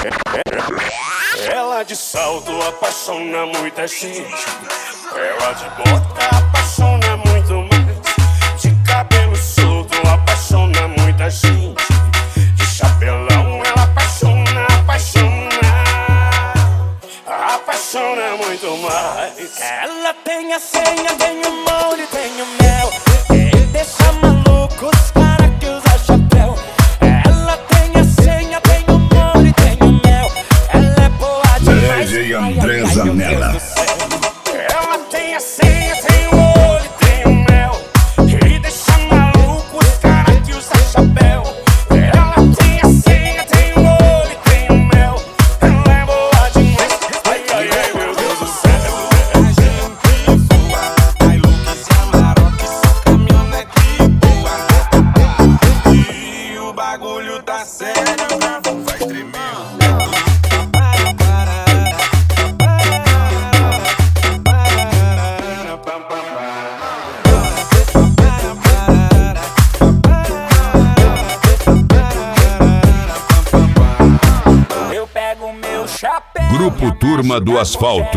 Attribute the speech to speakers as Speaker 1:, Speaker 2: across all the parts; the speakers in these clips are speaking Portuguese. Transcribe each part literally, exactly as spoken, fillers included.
Speaker 1: Ela de salto apaixona muita gente. Ela de bota apaixona muito mais. De cabelo solto apaixona muita gente. De chapelão ela apaixona, apaixona. Apaixona muito mais.
Speaker 2: Ela tem a senha, tem o molde, tem o mel. Ele deixa maluco os cara que usa chapéu. Ela tem a senha, tem o molde, tem o mel. Ela é boa demais.
Speaker 3: D J André Zanella.
Speaker 1: Ela tem a senha, tem o olho, tem o mel. Ele deixa maluco os cara que usa chapéu. Ela tem a senha, tem o olho, tem o mel. Ela é boa demais. Ai, ai, ai, meu Deus do céu. E o bagulho tá sério, vai tremer.
Speaker 2: Eu pego meu chapéu.
Speaker 3: Grupo Turma do Asfalto.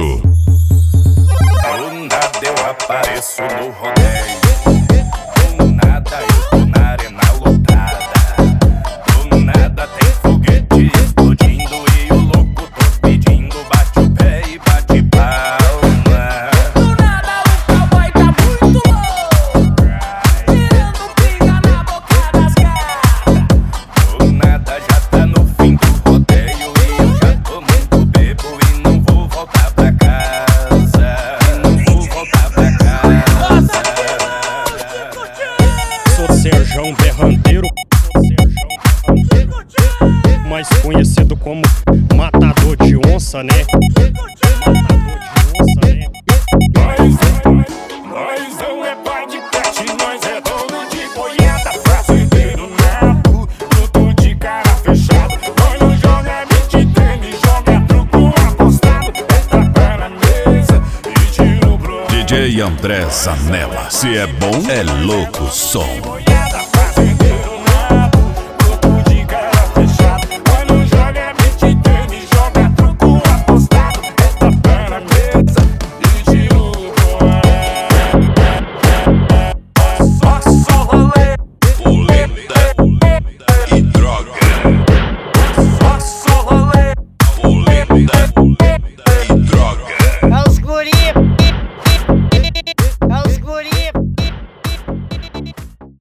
Speaker 1: Do nada eu apareço no rodeio. Do nada eu tô na arena lotada. Do nada tem foguete explodindo e o louco tô pedindo. Bate o pé e bate palma.
Speaker 2: Do nada o cowboy tá muito louco, tirando pinga na boca das gatas.
Speaker 1: Do nada já tá no fim do rodeio e eu já tô muito bebo e não vou voltar pra casa. Não vou voltar pra casa.
Speaker 4: Sou Serjão Berranteiro, mais conhecido como Matador de Onça, né? Matador de Onça, né?
Speaker 1: Nós, nós não é pai de pet, nós é dono de boiada. Fazendeiro nato, tudo de cara fechada. Nós não joga beat tênis, joga truco apostado. É tapa na mesa e tiro pro
Speaker 3: D J André Zanella. Se é bom, é louco som.